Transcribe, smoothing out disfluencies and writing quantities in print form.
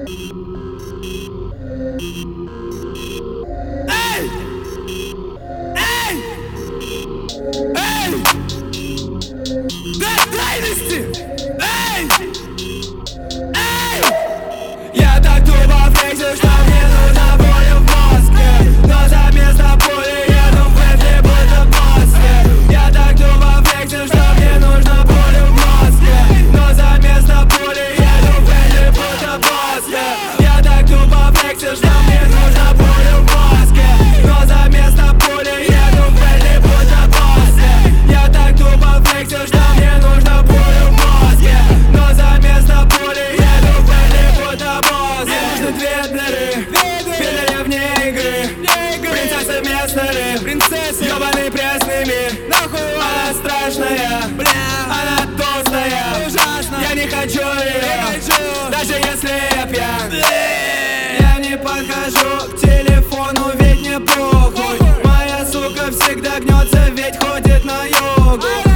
Эй! Эй! Эй! До крайности! Эй! Эй! Я так тупо флексю, что мне нужна боль в мозге, но за место пули еду в Бентли будто в Москве. Я так тупо флексю, что мне нужна боль в мозге, но за место пули еду в Бентли будто в Москве. Я так тупо флексю, что мне нужна боль в мозге, но за место пули еду в Бентли будто в Москве. Я так тупо флексю, что мне нужна боль в мозге, но за место пули еду в Бентли будто в Москве. Мне нужны две вне игры, принцессы местные, принцессы, ёбаный пресный мир. Нахуй она страшная, бля, она толстая, ужасно. Я не хочу ее, даже если я пьян. Я не подхожу к телефону, ведь не похуй. Моя сука всегда гнется, ведь ходит на йогу.